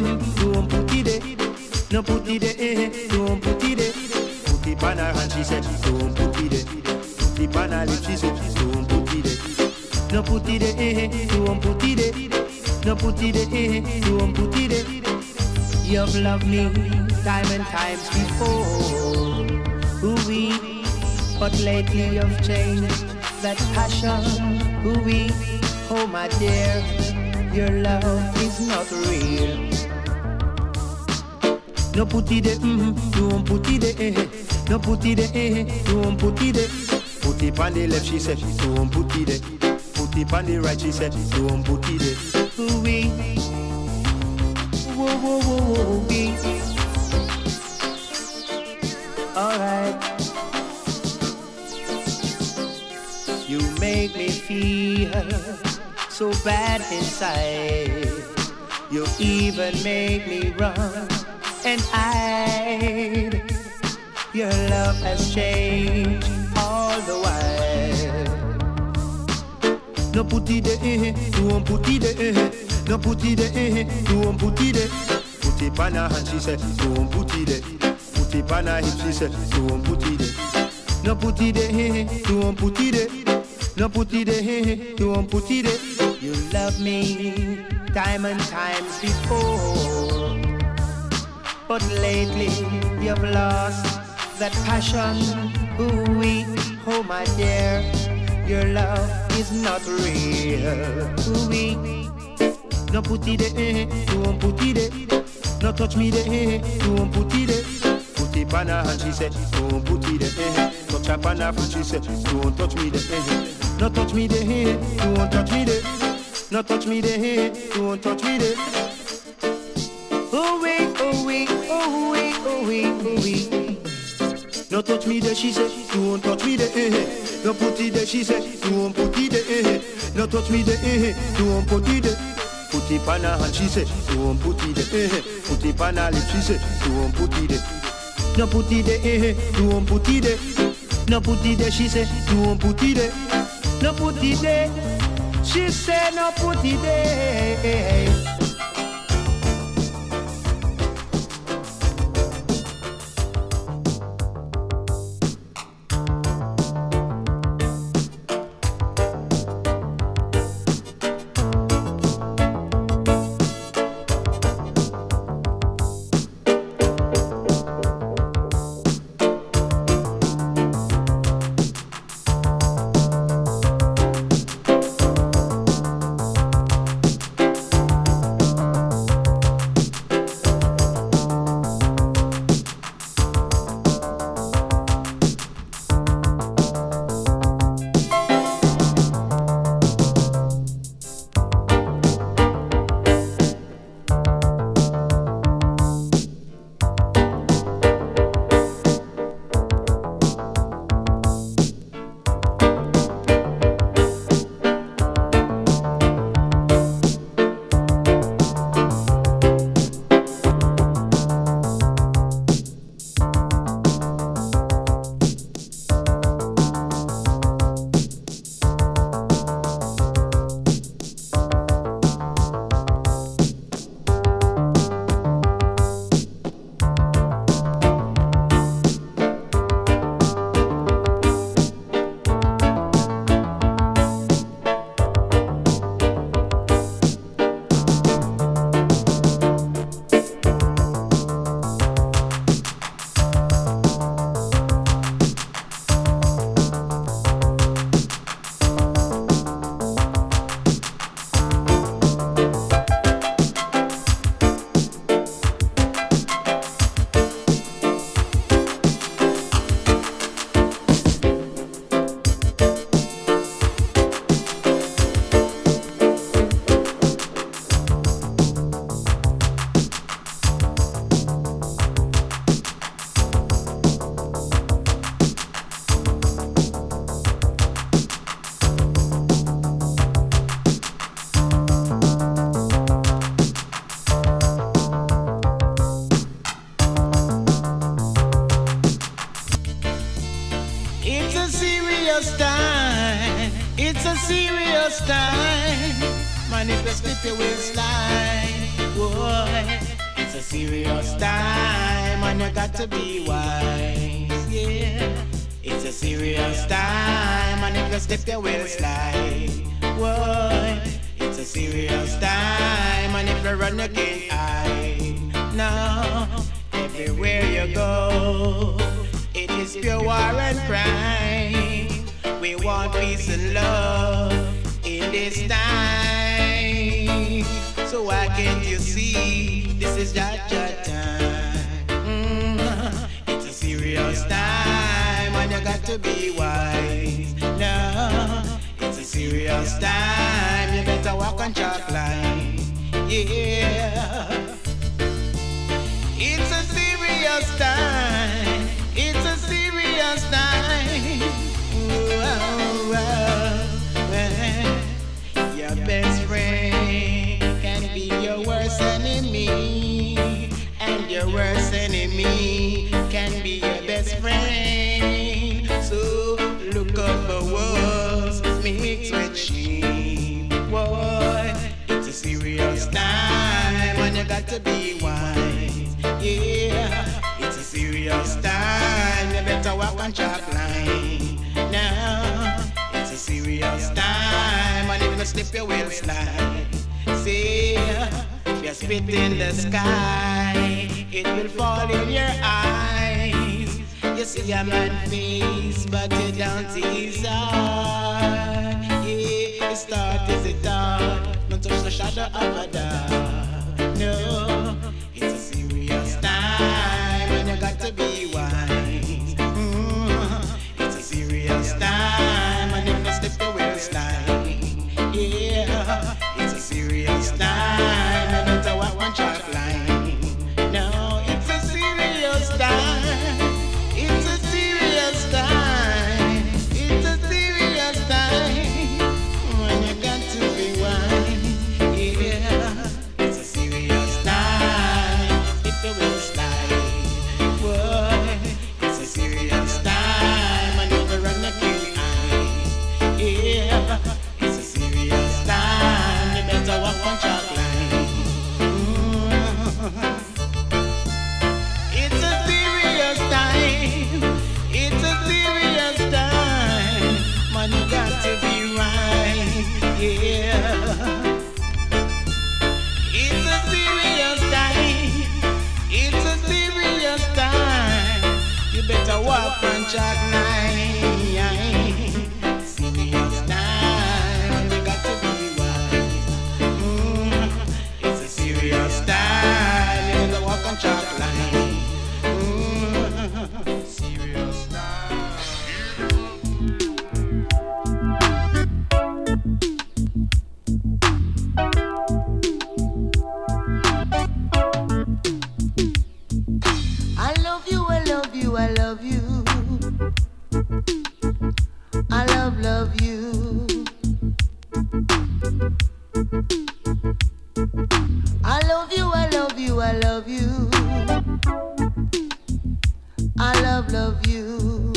don't put it there. No put it there, don't put it there. Put it on her hand, she said, don't put it there. Put it on her lips, she said, don't put it there. No put it there, don't put it there. No put it there, don't put it there. You've loved me time and times before, ooh-wee. But lately you've changed that passion, ooh-wee. Oh my dear, your love is not real. No put it there, don't put it there. No put it there, don't put it there. Put it on the left, she said, don't put it there. Put it on the right, she said, don't put it there. Ooh-wee, whoa, whoa, whoa, whoa, wee. Alright. You make me feel so bad inside. You even make me run and hide. Your love has changed all the while. No put it there, don't put it there. No put it there, don't put it there. Put it on her hand, she said, don't put it there. Put it on her hip, she said, don't put it there. No put it there, don't put it there. No put it there, don't put it there. You love me time and times before, but lately you've lost that passion. Ooh-wee, oh my dear, your love is not real. Ooh-wee, no put it there, don't put it there. No touch me there, don't put it there. Put it on her hand, she said, don't put it there. Touch up on her foot, she said, don't touch me there. No touch me there, don't touch me there. No touch me there, don't touch me there. Oh-wee, oh-wee, oh-wee, oh-wee, oh-wee. No touch me there, she said, don't touch me there. No put it there, she said, don't put it there. No touch me there, don't put it there. Put it on her hand, she said, don't put it there. Put it on her lips, she said, don't put it there. No put it there, don't put it there. No put it there, she said, don't put it there. No put it there, she said, no put it there. serious time. It's a serious time. Man, if you slip your waistline, boy. a serious time and you got to be wise, yeah. It's a serious time and if you slip you will slide. Whoa, it's a serious time and if you run you can't hide. No, everywhere you go, it is pure war and crime. We want peace and love in this time. So why can't you see this is Jah time? It's a serious time and you got to be wise. No, it's a serious time. You better walk on chalk line. Yeah. It's a serious time. It's a serious time. Your best friend can be your worst enemy, and your worst enemy can be your best friend. So look up for wolves mixed with sheep. Boy, it's a serious time, and you got to be wise. Yeah, it's a serious time. You better walk on chalk line. Now, it's a serious time, and if you slip, you will slide. See, if you spit in the sky, it will fall in your eyes. You see a man's face, but you don't see his heart. Yeah, his thought is a thought, not touch the shadow of a doubt. No, it's a serious time, and you got to be wise. It's a serious time, and if you slip, you will slide. Yeah, it's a serious time, and it's a walk on chalk line. No, it's a serious time. It's a serious time. It's a serious time, when you got to be wise. Yeah, it's a serious time. If you will slide, boy, it's a serious time, and you will run a king eye. Yeah, it's a serious time. You better walk on chalk line. It's a serious time. It's a serious time. Man, you got to be right. Yeah. It's a serious time. It's a serious time. You better walk on chalk line. Serious time. You got to be wise. It's a serious time. You better walk on chalk line. Serious time. I love you, I love you, I love you. I love you. I love you, I love you, I love you. I love you.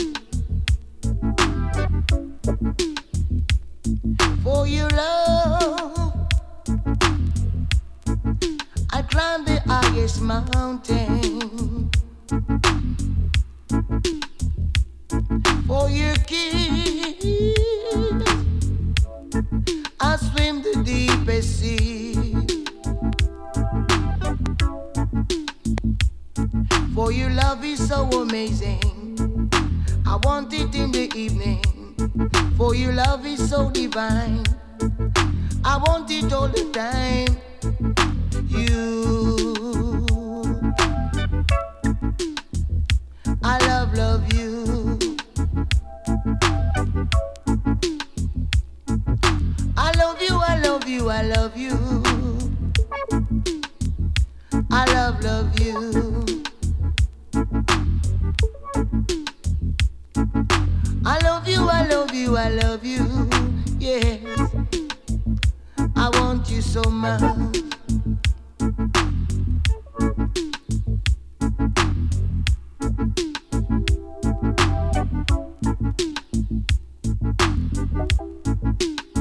For your love, I climb the highest mountain. For your kiss, I swim the deepest sea. For your love is so amazing, I want it in the evening. For your love is so divine, I want it all the time. You, I love you. I love you, I love you, I love you. I love you. I love you, I love you, I love you. Yes, I want you so much.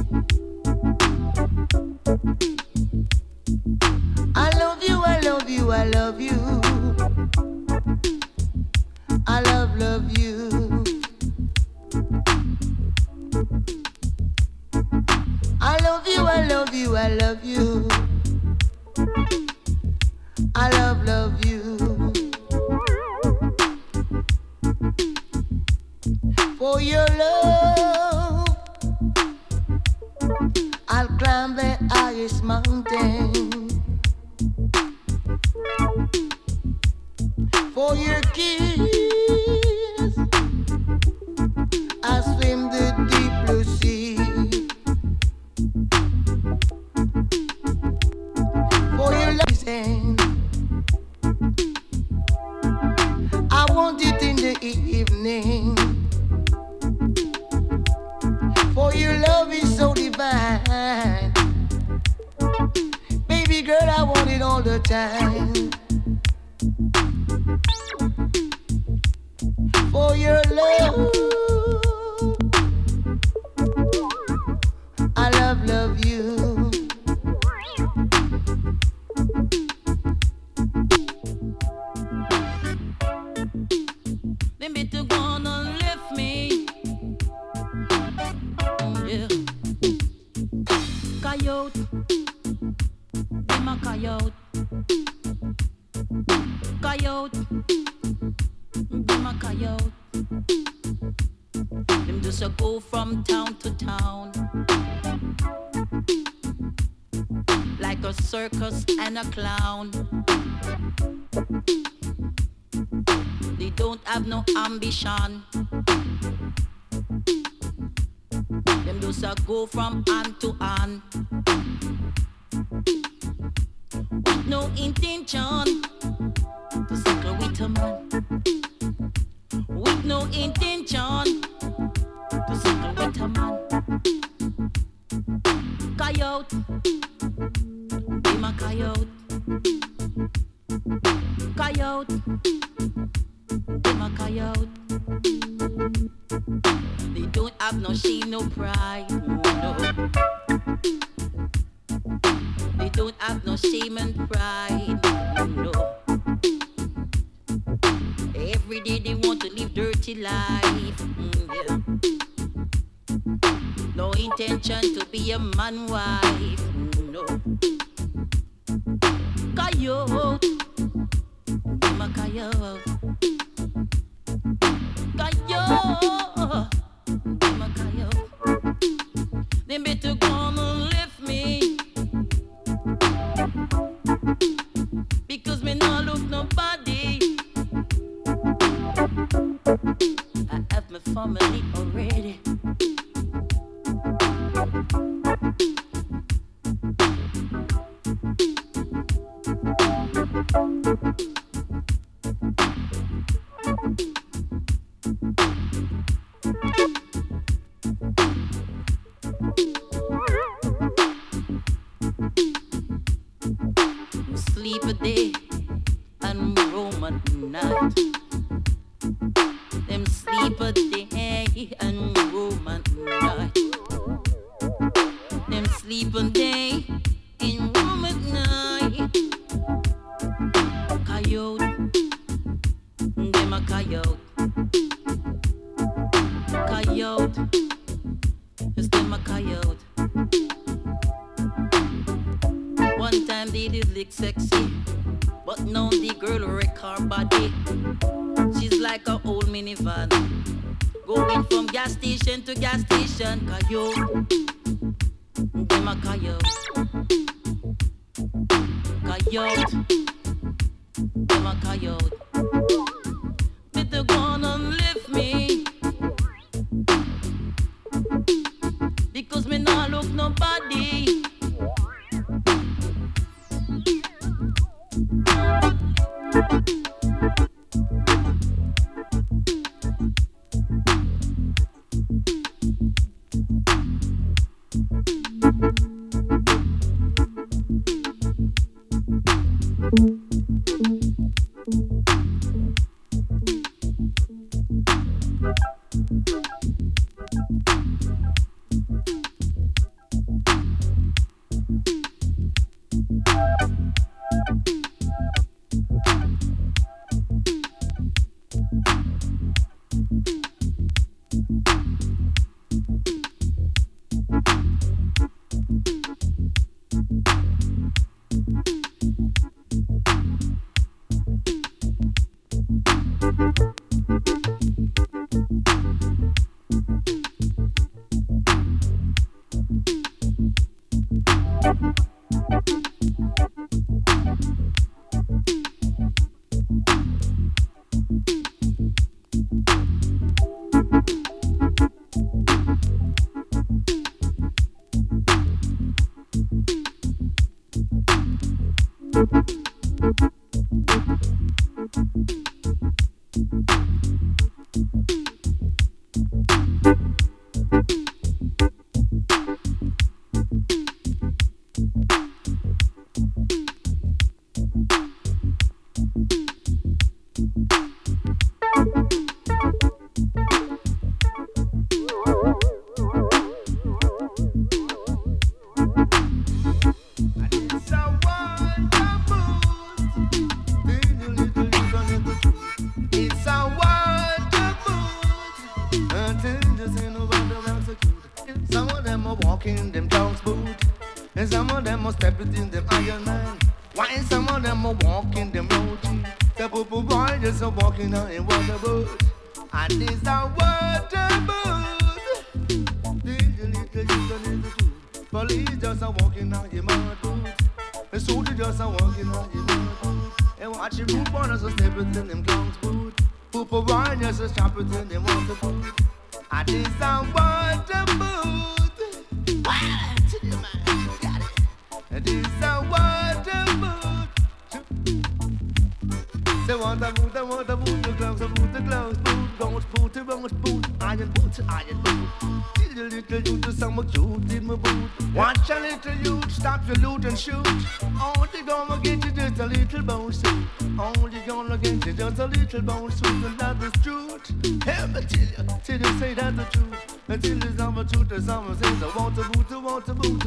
I love you, I love you, I love you. I love you. I love you, I love you, I love you. I love you. For your love, I'll climb the highest mountain. For your kiss, I swim the deep blue sea. For your love, I want it in the evening. For your love is so divine. Baby girl, I want it all the time. For your love, I love you. Baby, to gonna lift me. Yeah. Coyote, be my coyote. Coyote, be my coyote. Them just a go from town to town, like a circus and a clown. They don't have no ambition. Them just a go from hand to hand, with no intention to settle with a man. With no intention to settle with a man. Coyote, be my coyote. Coyote, be my coyote. They don't have no shame, no pride, no. They don't have no shame and pride, no. Every day they want to live dirty life, yeah. No intention to be a man wife, no. Coyote, be my coyote. Coyote, be my coyote. They better gonna lift me, because me not look nobody. I have my family already. Sleep a day and roam at night. Them sleep a day and roam at night. Them sleep a day and roam at night. Coyote, them a coyote. Coyote, is them a coyote. One time they did look sexy, but now the girl wreck her body. She's like a old minivan, going from gas station to gas station. Coyote, them a coyote. Coyote, them a coyote. But they're gonna lift me, because me not look nobody. them a step it in them Iron Man. Why some of them a walking them road. The purple boy just a walking on in water boat. And this a water boat. This a little youth and the truth. Police just a walking on your mud boot. The soldier just a walking on your mud boot. And watch your boot runners a step it in them clowns boot. Purple boy just a chop it in them water boot. And this a water boot. What? To the man, got it. And this a water boot. Say water boot, the gloves, boot, bones, boot, iron boot. See the little youth, the summer cute in my boot. Watch a little youth, stop your loot and shoot. Only gonna get you just a little bone suit. Only gonna get you just a little bone suit, and that's the truth. Help me till you say that's the truth. Until the summer truth, the summer says I want to boot, clowns a boot,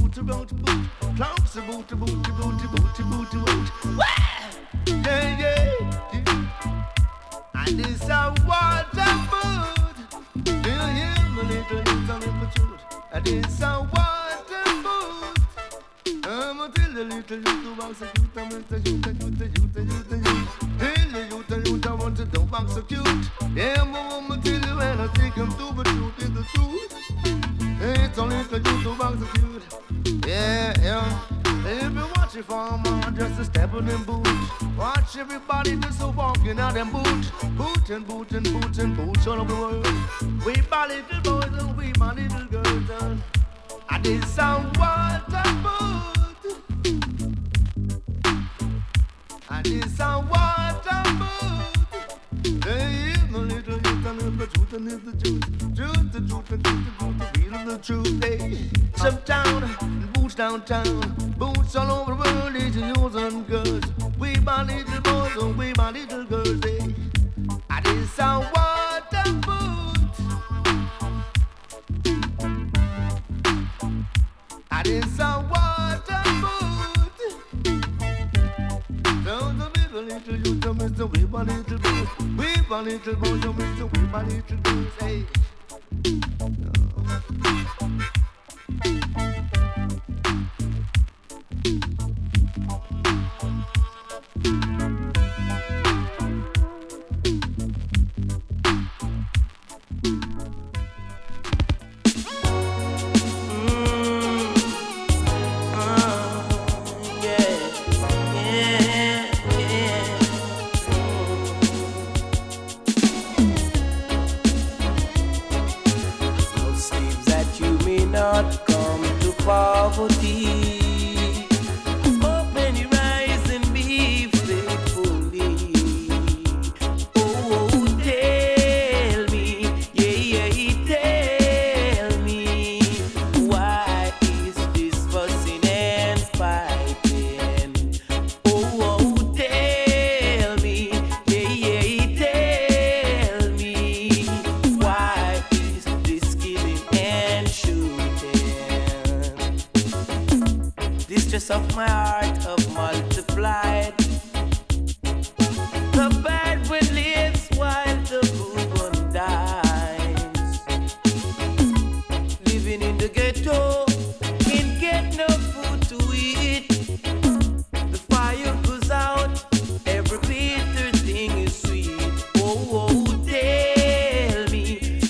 boot. Yeah, yeah. And this a water boot. Yeah, yeah, my little youth and my truth. And this a water boot. I'ma tell the little youth to box a cute. I'm the youth. Tell the youth I want to do box so cute. Yeah, I'ma tell you when I take him to the truth is the truth. It's only the youth to box so cute. Yeah, yeah. If you watch it for man, just a step in them boots. Watch everybody just a walking out them boots. Boots all over the world. We my little boys and we my little girls. And this a water boot. And this a water boot. Hey, my little youth and the truth and the truth. The real of the truth. Hey, uptown, boots downtown. Boots all over the world, it's yours and girls. We my little boys and we my little girls, eh? And it's a water boot. And it's a water boot. So the little youth, Mr. We my little boys. We my little boys, Mr. We my little girls, eh? Of my heart of multiplied. The bad one lives while the good one dies. Living in the ghetto, can't get no food to eat. The fire goes out, every bitter thing is sweet. Oh, tell me,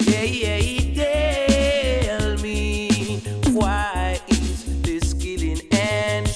tell me, why is this killing and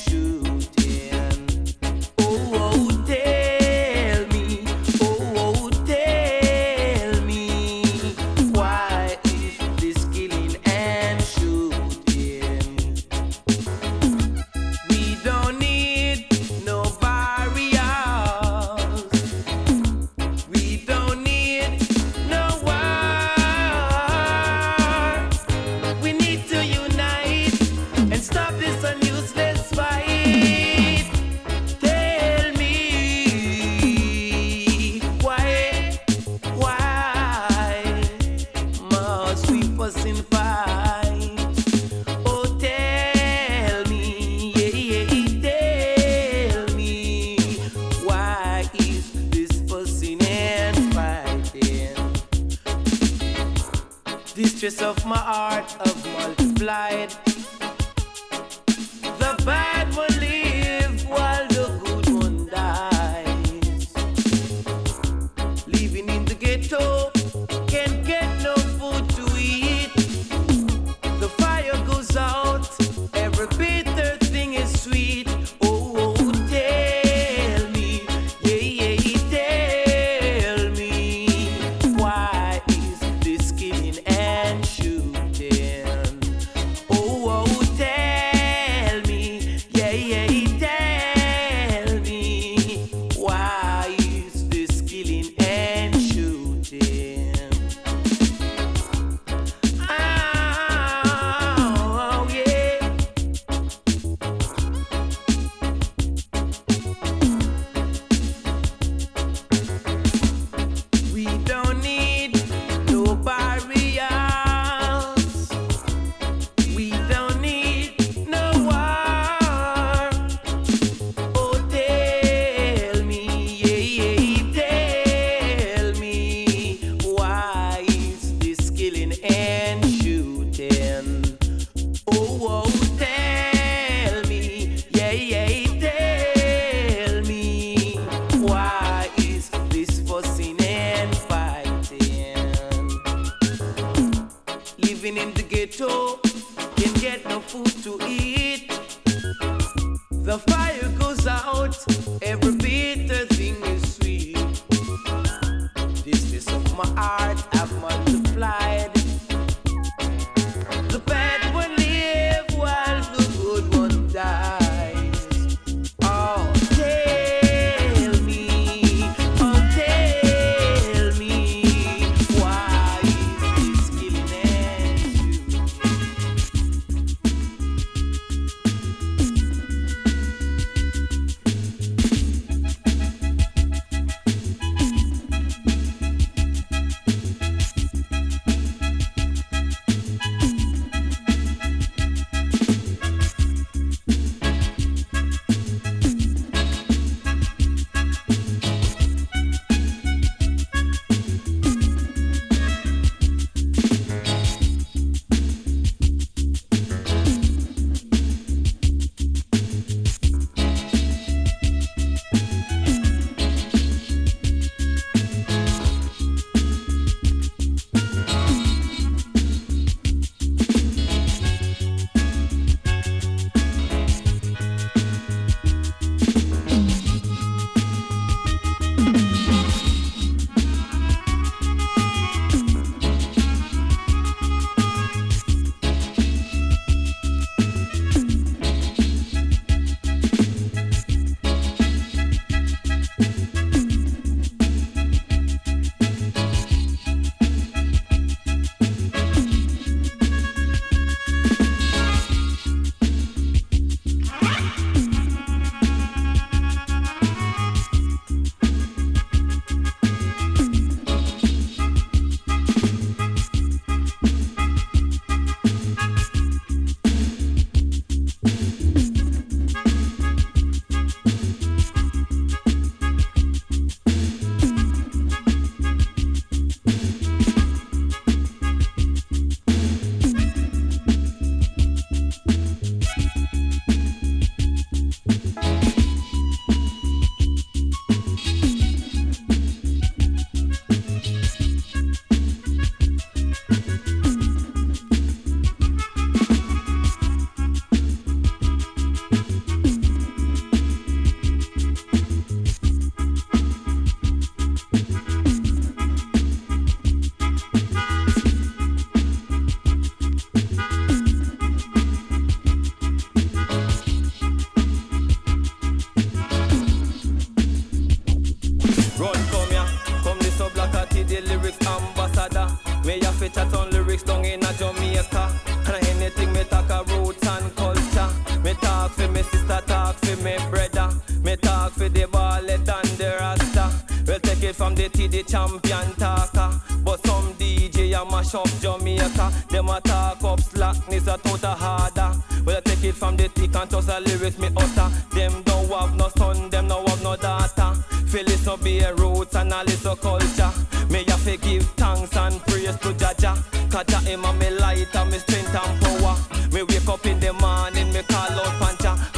Distress of my heart of multiplied. The the bad one live while the good one dies. Living in the ghetto, can't get no food to eat. The fire goes out, every bitter thing is sweet. Oh, oh, tell me, yeah, yeah, tell me, why is this killing and shooting? Oh, oh, tell me, yeah, tell me, why is this killing and shooting? Oh, yeah. We don't need no barriers. We don't need no war. Oh, tell me, yeah, tell me, why is this killing and shooting? Oh, oh, tell me, yeah, tell me, why is this fussing and fighting? Living in the ghetto, can get no food to eat. The fire goes out, every bitter thing is sweet. This of my heart have multiplied. The bad one live while the good one dies. Oh, tell me, why is this killing and shooting? chat on lyrics down in a Jamaica. And anything me talk a roots and culture. Me talk for me sister, talk for me brother. Me talk for the ballet and the rasta. We'll take it from the T, the champion talker. But some DJ a mash up Jamaica. Them a talk up slackness a total harder. We'll take it from the thick and toss a lyrics me utter. Them don't have no son, them don't have no daughter. Feel it so be a roots and a little culture. Me have to give thanks and praise to Jaja. Cause him and me light and me strength and power. Me wake up in the morning, me call out Pancha.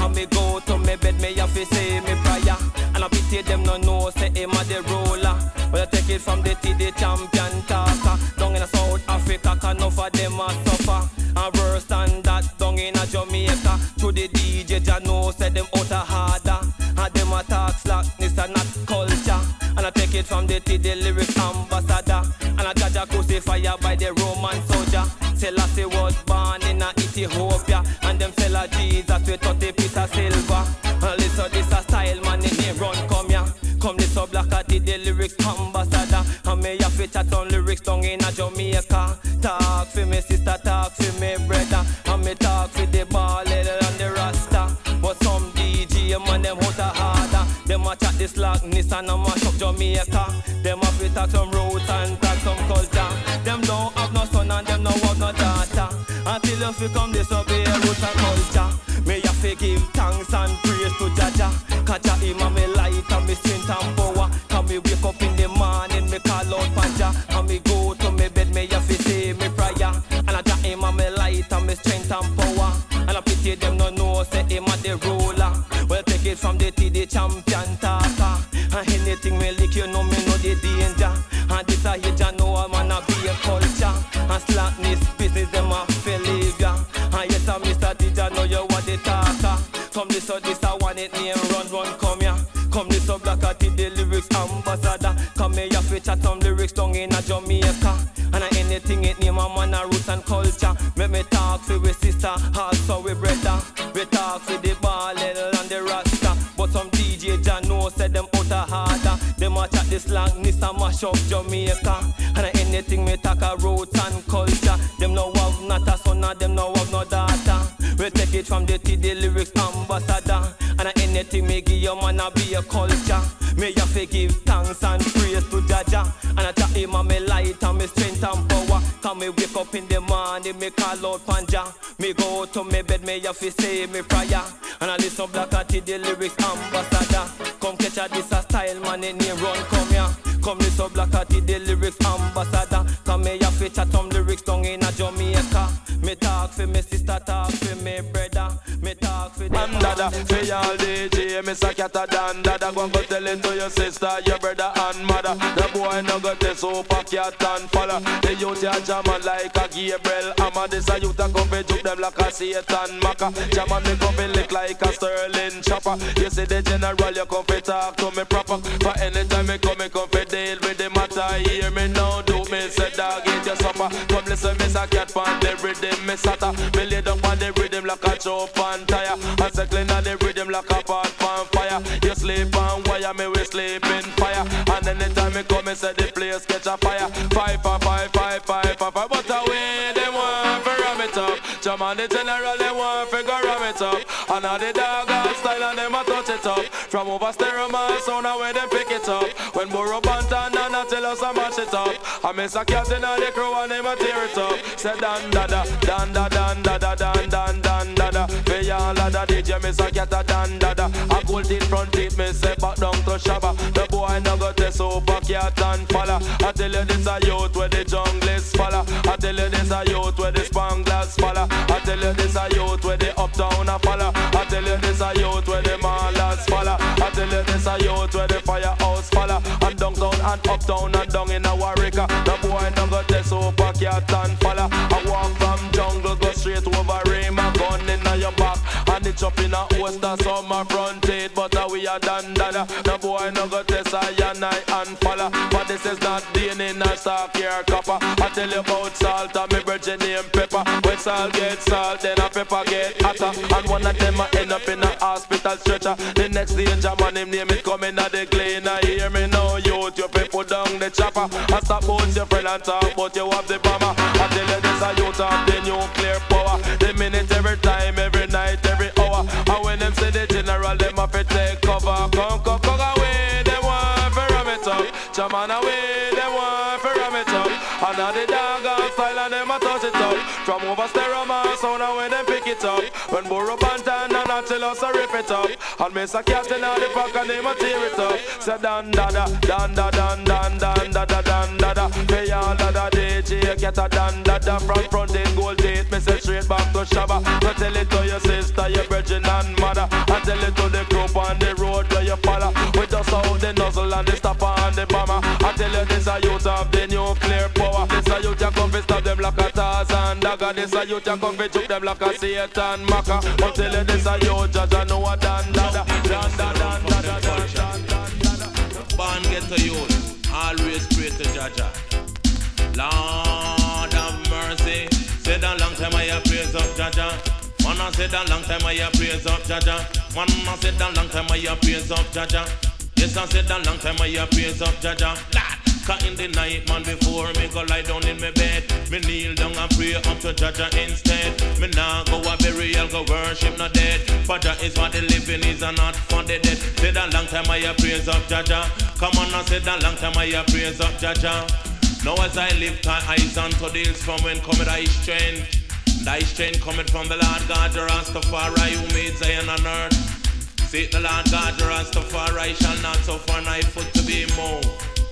know say him a the ruler. Well, I take it from the champion talker. Down in a South Africa, can enough of them a suffer. And worse than that, down in a Jamaica. To the DJ, Jah know say them out a harder. And them a talk slackness and not culture. And I take it from the lyrics ambassador. And I judge a crucify by the Roman soldier. Selassie was born in a Ethiopia. And them sell a Jesus with 30 piece of silver. And listen, this a style man in here run come here. Come this up like I did the lyrics ambassador. And me have to chat on lyrics down in a Jamaica. Talk for me sister, talk for me brother. And me talk for the ball and the rasta. But some DJ man them out a harder. Them a chat this slackness and a mash up Jamaica. Them have to talk some roots and talk some culture. Them don't have no son and them don't have no daughter. Until you fi come this up here roots and culture. Me have to give thanks and praise to Jaja. Cause Jah him a me light and me strength and power. Can me wake up in the morning, me call out Panja. And me go to me bed, me have to say me prayer. And I Jah him a me light and me strength and power. And I pity them no know say him a the ruler. Well take it from the champion talker. And anything me lick you know me know the danger. And this a here Jah know a man a be a culture. And slackness business them a feel leave ya. And yes a Mr. DJ know you what the talker. Come this or this I want it name run come here. Come this up black at the lyrics ambassador. Come here you fi chat some lyrics down in a Jamaica. And anything it name a man a roots and culture. Make me talk for we sister, also we brother. We talk for the ball and the rasta. But some DJ Jah know say them out a harder. Them a chat this slackness and mash up Jamaica. And anything me talk a roots and culture. Them no have not a son and them no have no daughter. We take it from the lyrics ambassador. And anything me give you man a be a culture. Me have to give thanks and praise to Jaja. And I tell him I'm me light and me strength and power. Come me wake up in the morning, me call out Panja. Me go to me bed, me have to say me prayer. And I listen black at the lyrics ambassador. Come catch a this a style man in here run come here. Come listen black at the lyrics ambassador. Come me have to chat some lyrics down in a Jamaica. Me talk for me sister, talk for me brother. Me talk for the dada, for y'all DJ, me say cat a dan dada. Go and go tell it to your sister, your brother and mother. The boy no got the super cat and follow. The youth ya jammer like a Gabriel Hammer. This a youth a come fi juke them like a Satan Maka. Jammer me come fi lick like a Sterling chopper. You see the general, you come fi talk to me proper. For anytime me come fi deal with the matter. Hear me now, do me say dog eat your supper. Come listen me say cat pan the rhythm me sata. Me lay down on the rhythm like a chop and tire. I say clean on the rhythm like a pot pan fire. You sleep on wire, me we sleep in fire. And anytime me come me say the place catch a fire. 5 for 5, 5, 5 for 5. But away they want for ram it up. Jam on the general they want for go ram it up. And all the dog style and them a touch it up. From over stereo man sound away them pick it up. When Burro Bantan and I tell us I mash it up. I miss a cat in all the crew and them a tear it up. Say dan dada, dan da dan dada, dan dan dan dada. For y'all a da DJ miss a cat a dan dada. I cold teeth front teeth me say back down to Shabba. The boy no got the super cat and falla. I tell you this a youth where the jungle is falla. I tell you this a youth where the Spanglers falla. I tell you this a youth where the uptown a falla. I tell you this a youth where the Marlers falla. I tell you this a youth where the firehouse falla. And downtown and uptown and down in a Warwicker. The boy no got the super cat and falla. I walk from jungle go straight over rain. My gun in your back and it up in a Worcester summer front teeth. But we are done dada. The boy no got the cyanide and falla. But this is not DNA nor stock here copper. I tell you about salt and me virgin name pepper. When salt get salt then a pepper get hotter. And one of them a end up in a hospital stretcher. The next day German him name it coming at the clean. I hear me now youth you put down the chopper. I stop about your friend and talk but you have the bomber. I tell you this a youth have the nuclear power. The minute every time, every night, every hour. And when them say the general, them have to take cover. Come away, them want for ram it up. Jaman away, them want for ram warm it up. And now the dog on style and them a touch it up. From over stereo man sound and when them pick it up. When Burro Bantan and Attilas a rip it up. And Miss a cat in the pack and them a tear it up. Say dan da da, dan da dan dan dan da da dan da da. Hey all da da DJ get a dan da da. From front in gold date, me say straight back to Shabba. So tell it to your sister, your virgin and mother. And tell it to the group on the road where you follow. We just out the nozzle and the stopper and the bomber. I tell you this a youth of the nuclear power. This a youth ya come fi stop them like a Tarzan dagger. This a youth ya come fi juke them like a Satan Maka. I tell you this a youth just know a dan da da, dan da dan da da dan da. Born ghetto youth, always pray to Jaja. Lord have mercy. Said a long time I praise up Jaja. Man I said a long time I praise up Jaja. Man I said a long time I praise up Jaja. Yes I said a long time I praise up Jaja. Lad, cause in the night man before me go lie down in my bed, me kneel down and pray up to Jaja instead. Me nah go a burial, go worship no dead. For Jah is for the living, is a not for the dead. Said a long time I praise up Jaja. Come on I said a long time I praise up Jaja. Now as I lift my eyes unto the hills, from when cometh thy strength. Thy strength cometh from the Lord God, the Rastafari, who made Zion on earth. Say the Lord God, the Rastafari, shall not suffer thy foot to be moved.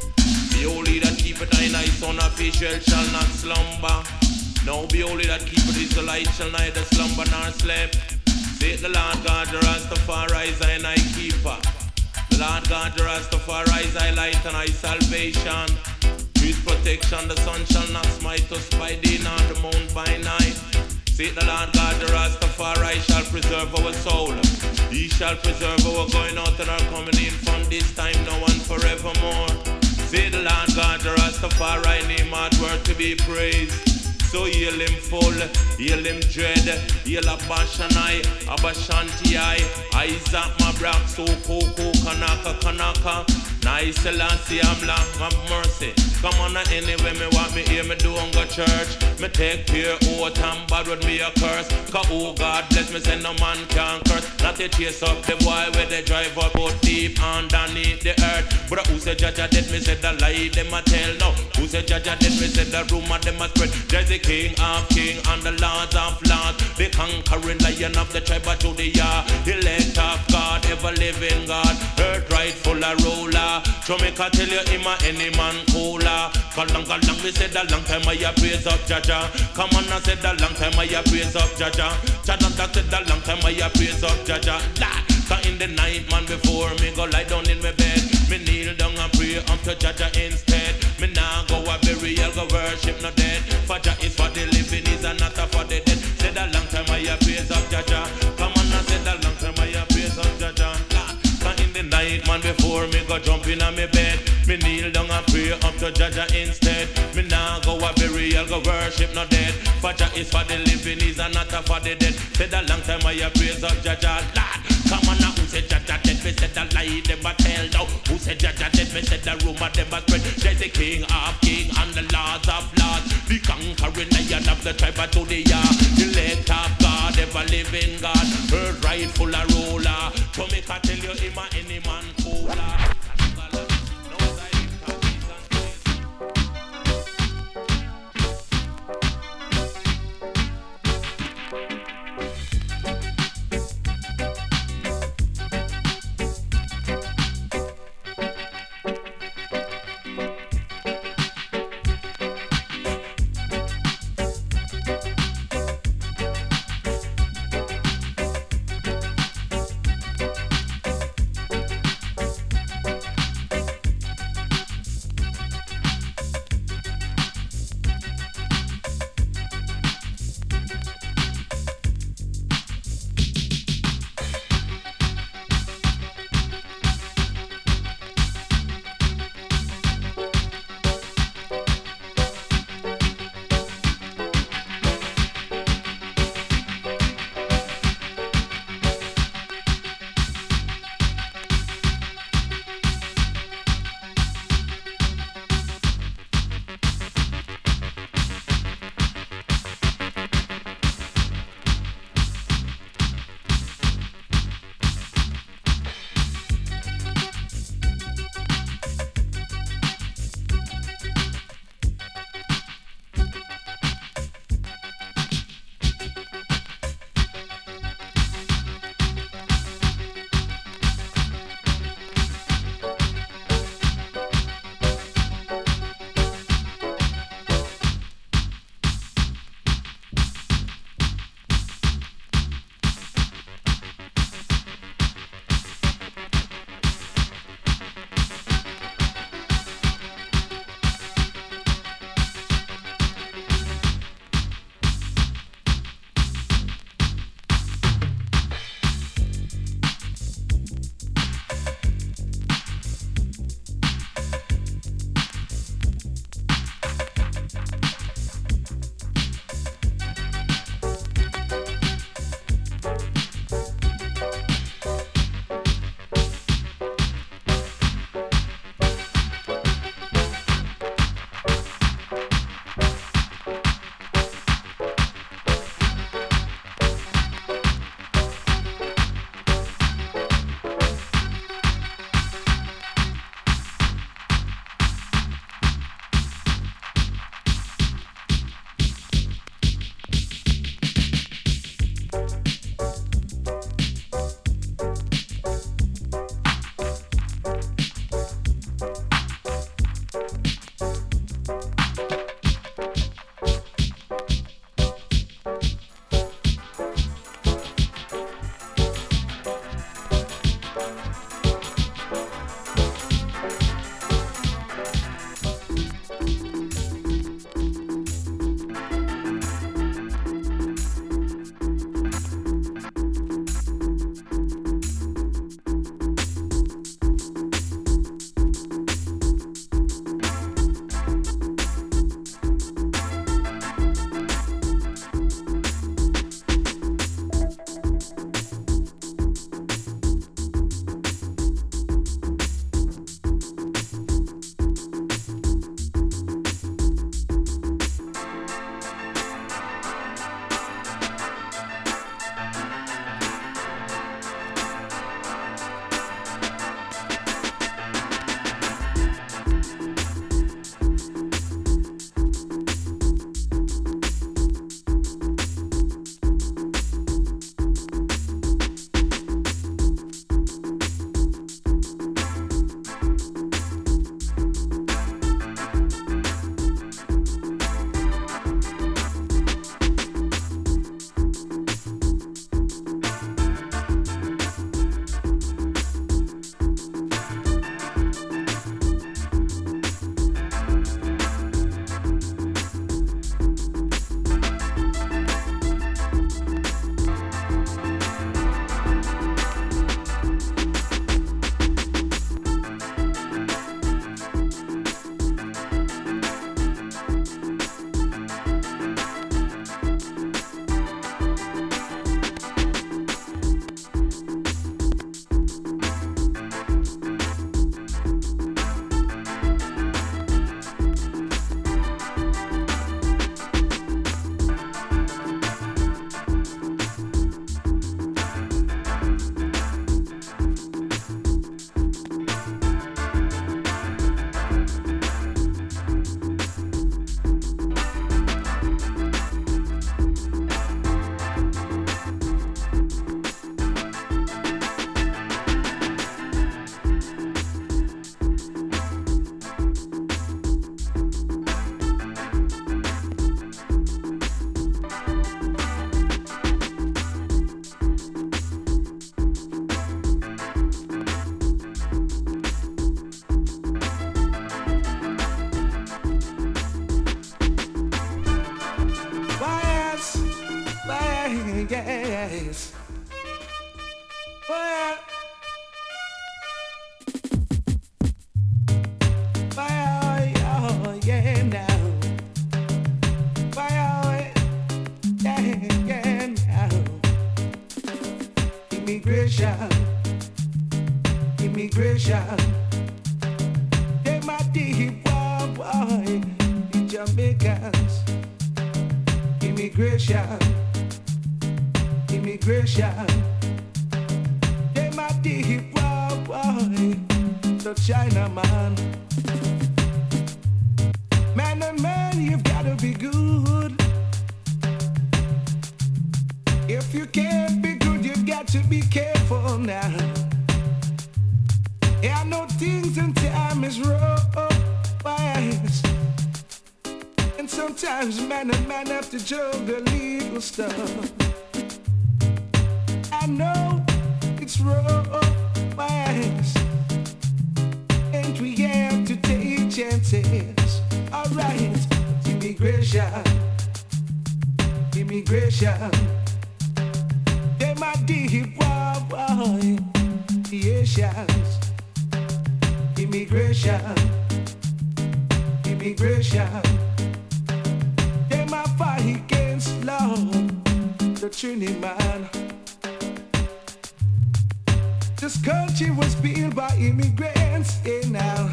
Be holy that keepeth thine eyes on a facial shall not slumber. Now be holy that keepeth his light shall neither slumber nor sleep. Say the Lord God, the Rastafari, is thy night keeper. The Lord God, the Rastafari, is thy light and thy salvation. His protection, the sun shall not smite us by day, nor the moon by night. Say the Lord God, the Rastafari shall preserve our soul. He shall preserve our going out and our coming in from this time now and forevermore. Say the Lord God, the Rastafari name hard word to be praised. So heal him full, heal him dread, heal Abashanai, Abashantiai, Isaac Mabrak, so Koko, Kanaka, Kanaka. Nice Selassie, I'm long of mercy. Come on, anyway, me want me hear me do on go church. Me take care out and bad with me a curse. Cause oh God bless me, say no man can curse. Not to chase up the boy where they drive up out deep underneath the earth. But who said Jaja dead, me said the lie, them a tell now. Who said Jaja dead, me said the rumor, them a spread. There's the King of Kings and the Lord of Lords, the conquering lion of the tribe of Judah, the elect of God, ever living God, earth rightful a ruler. So me can tell you him a any man cooler. Cause long me said a long time I praise up Jaja. Come on I said a long time I praise up Jaja. Jaja said a long time I praise up Jaja. Cause in the night man before me go lie down in my bed, me kneel down and pray up to Jaja instead. Me nah go a burial, go worship no dead. For Jah is for the living, is a not for the dead. Said a long time I praise up Jaja. Come on I said a long time I praise up Jaja. In the night, man, before me go jump in on me bed, me kneel down and pray up to Jaja instead. Me nah go a burial, go worship no dead. For Jah is for the living, is a not for the dead. Said a long time I praise up Jaja. Lord, come on now, who said Jaja dead? Me said the lie, them a tell now. Who said Jaja dead? Me said the rumor, them a spread. There's the King of Kings and the Lord of Lords, the conquering lion of the tribe of Judah, the elect of God, ever living God, earth rightful a ruler. So me can tell you him a any man cooler. Immigration, immigration. They might deep boy, the China man. Man and man, you've gotta be good. If you can't be good, you've got to be careful now. Yeah, I know things and time is rough, bias. And sometimes man and man have to juggle legal stuff. I know it's rough, bias. And we have to take chances. Alright, immigration, immigration. They might deep boy, the Asians. Immigration, immigration. They might fight against law, the Trinity man. This country was built by immigrants, yeah now.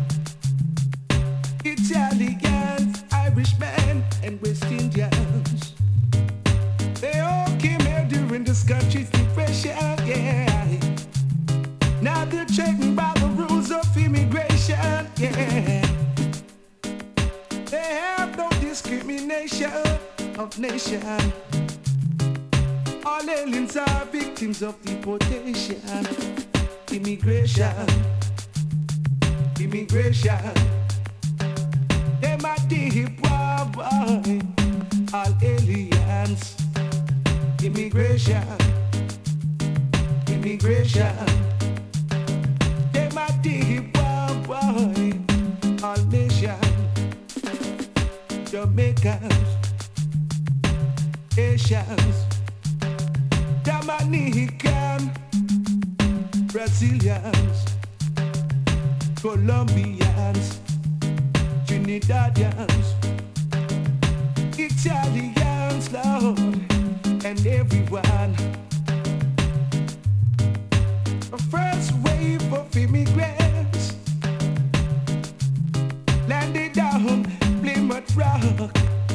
Italians, Irishmen, and West Indians. They all came here during this country's depression, yeah. Now they're checking by the rules of immigration, yeah. They have no discrimination of nation. All aliens are victims of deportation. Immigration, immigration. They might deep boy, all aliens. Immigration, immigration. They might deep boy, all nations. Jamaicans, Asians, Dominican, Brazilians, Colombians, Trinidadians, Italians, Lord, and everyone. The first wave of immigrants landed down Plymouth Rock.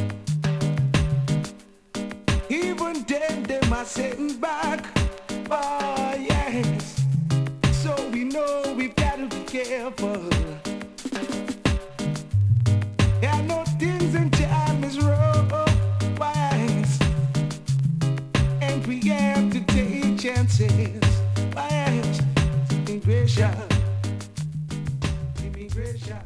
Even then they might send back. Oh yes. So we know we've got to be careful. Yeah, I know things in time is rough, wise. And we have to take chances. Wise. Immigration. Immigration.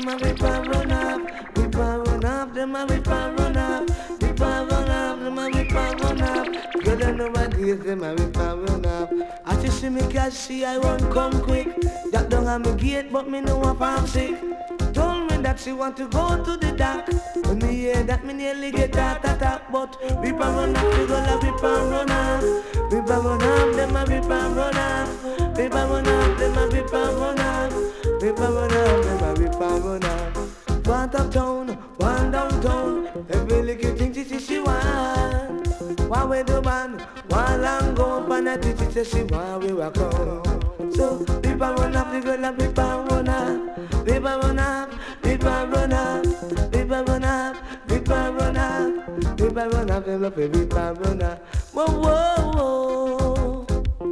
them a rip and run off. Rip and run off, them a rip and run off. Rip and run off, them a rip and run off. Girl, them nowadays, them a rip and run off. As you see me catch, see I run come quick. Jack down on me gate, but me know if I'm sick. Told me that she want to go to the dock. When me hear that, me nearly get heart attack. But rip and run off, we gonna rip and run off. Rip and run off, them a rip and run off. Rip and run off, them a rip and run off. Rip and run off, them a rip and run off. One uptown, one downtown. Every little thing she want. One way the man, one long go. Pan a titty say she want we walk on. So rip and run off, the girl a rip and run off. Rip and run off, rip and run off. Rip and run off, rip and run off. Rip and run off, them love it, rip and run off. Whoa, whoa, whoa.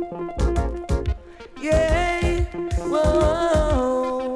Yeah, whoa.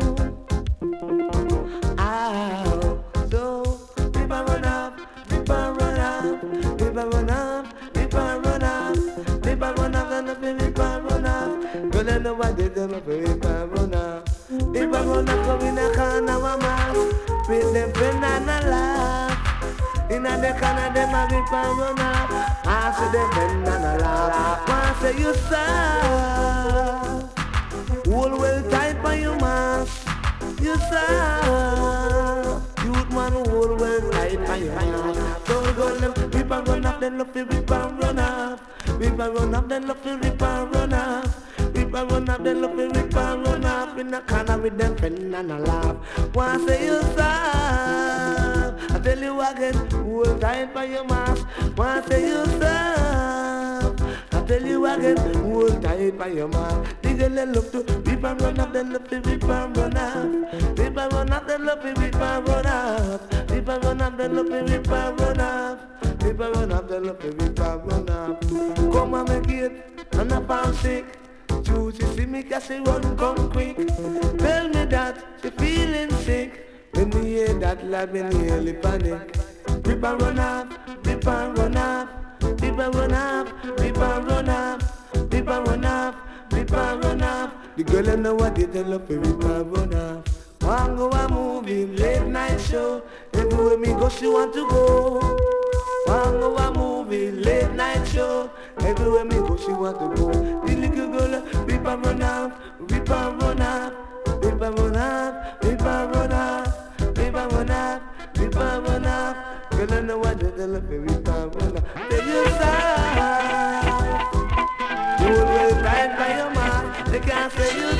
Ow. So rip and run off, rip and run off. Rip and run off, rip and run off. Rip and run off, them love it, rip and run off. Girl, I know what they do, love it, rip and run off. Rip and run off, come in a corner, mama. With them friend and a laugh. In a the corner, them a rip and run off. I see them friend and a laugh. I say you soft. Hold well tight by your mask. You soft. Youth man hold well tight by your mask. So we go them rip and run off, then love to rip and run off. Rip and run off, then love to rip and run off. Rip and run off, then love to rip and run off. In the corner with them friend and a laugh. Wanna say you soft. I tell you again, hold tight by your mask. Wanna say you soft. I tell you again, hold tight by your mask. The girl they love to rip and run off, then love to rip and run off. Rip and run off, then love to rip and run off. Rip and run off, then love to rip and run off. Rip and run off, then love to rip and run off. Come on, make it, and I found sick. She see me cause she run come quick. Tell me that she feeling sick. When me hear that lad, me nearly panic. Rip and run off, rip and run off. Rip and run off, rip and run off. Rip and run off, rip and run off. The girl I know what they tell her to rip and run off. Want go a movie, late night show. Everywhere me go she want to go. Want go a movie, late night show. Everywhere me go she want to go. The little girl rip and run off, rip and run off. Rip and run off, rip and run off. Rip and run off, rip and run off. Girl I know what they tell her to rip and run off. Say you soft. You will ride by your man. They can't say you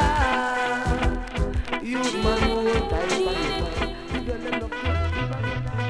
soft. You man who will ride by your man. Girl I know rip and run off.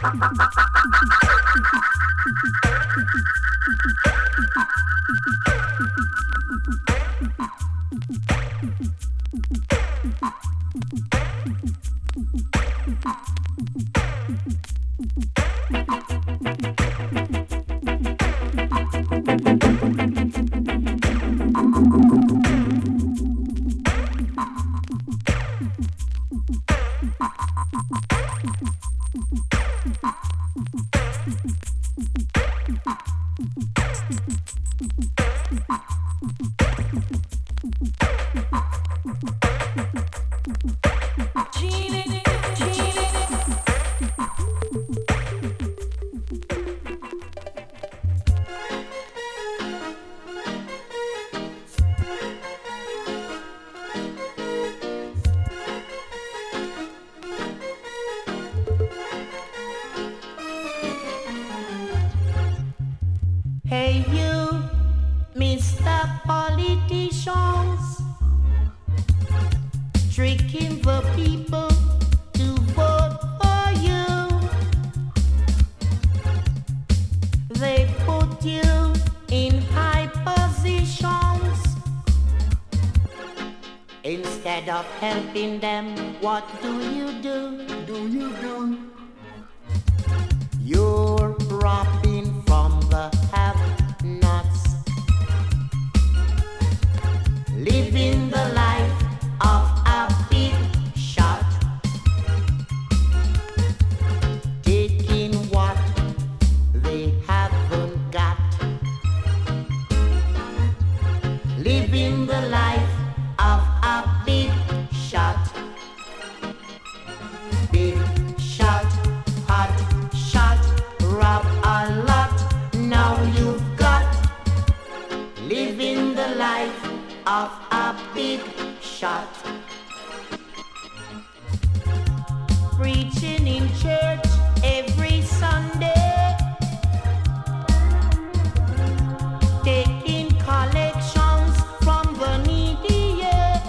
Hey you, Mr. Politicians, tricking the people to vote for you. They put you in high positions. Instead of helping them, what do? You're robbing from the have-nots, living the life of a big shot, taking what they haven't got, living the life of a big shot. Big shot, hot shot, rob a lot. Now you've got living the life of a big shot. Preaching in church every Sunday, taking collections from the needy. Yeah.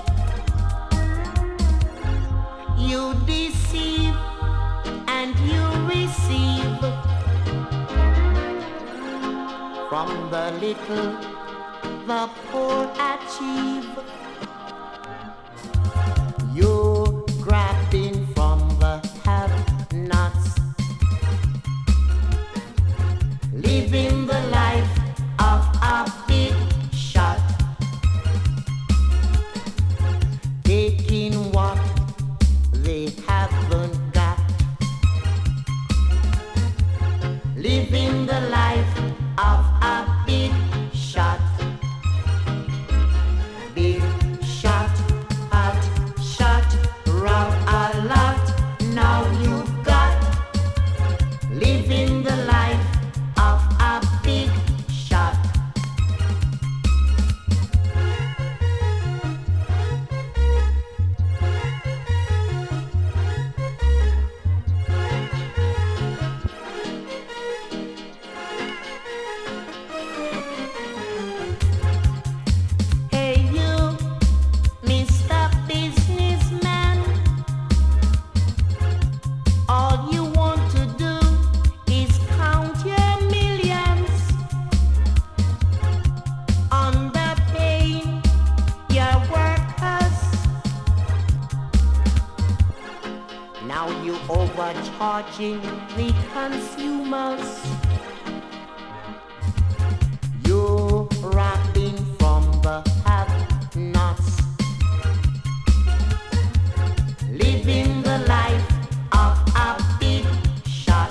You deceive and you receive from the little the poor achieve. You're grabbing from the have-nots, living the life of a big shot, taking what they haven't got, living the life of a big shot. Big shot, hot shot, rob a lot. Now you've got living the life of a big shot. Hey you, Mr. Businessman, all you want to do is count your millions, underpaying your workers. Now you overcharging the consumers. You're robbing from the have-nots, living the life of a big shot.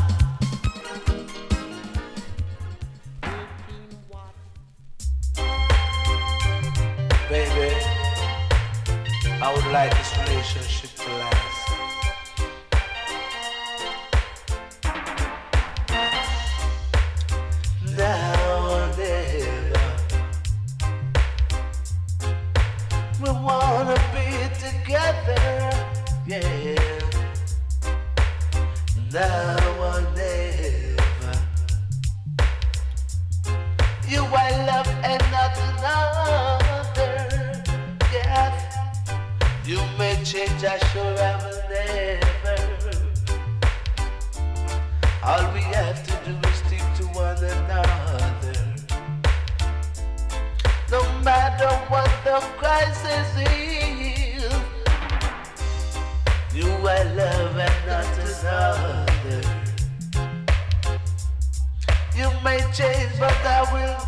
Baby, I would like this relationship to last. Now or never, we wanna be together, yeah. Now or never, you I love and not another, yeah. You may change, I sure I will never. change, but I will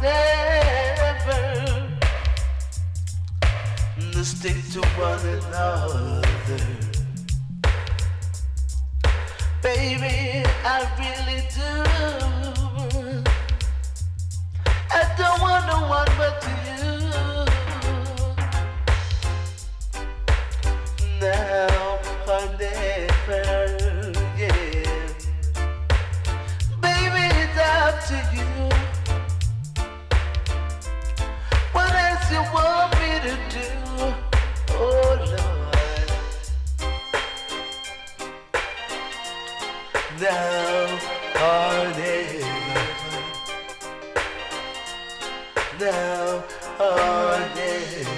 never stick to one another. Baby, I really do. I don't want no one but you. Now or never, yeah. Baby, it's up to you. What else you want me to do? Oh Lord. Now or never. Now or never.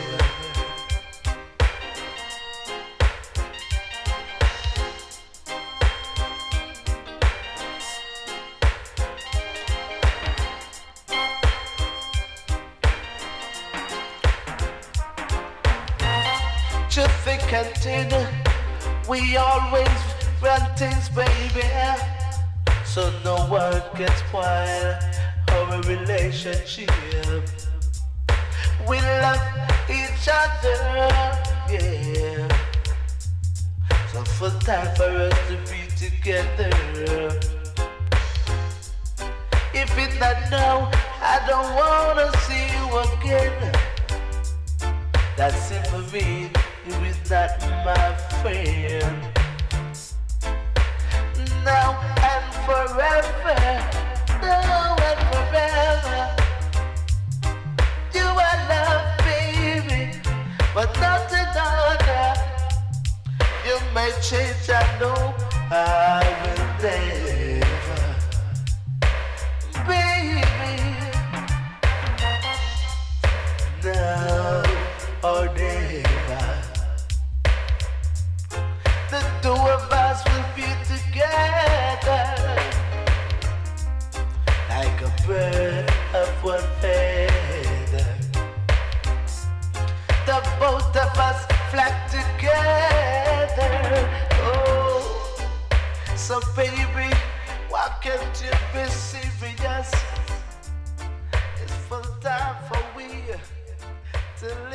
Traffic and we always run things, baby, so no one can spoil our relationship. We love each other, yeah. So for time for us to be together. If it's not now, I don't wanna see you again. That's it for me. You is not my friend. Now and forever, now and forever. You are love, baby, but not another. You may change, I know I will never, baby. Now or never. The two of us will be together like a bird of one feather. The both of us flock together. Oh, so baby, why can't you be serious? It's full time for we to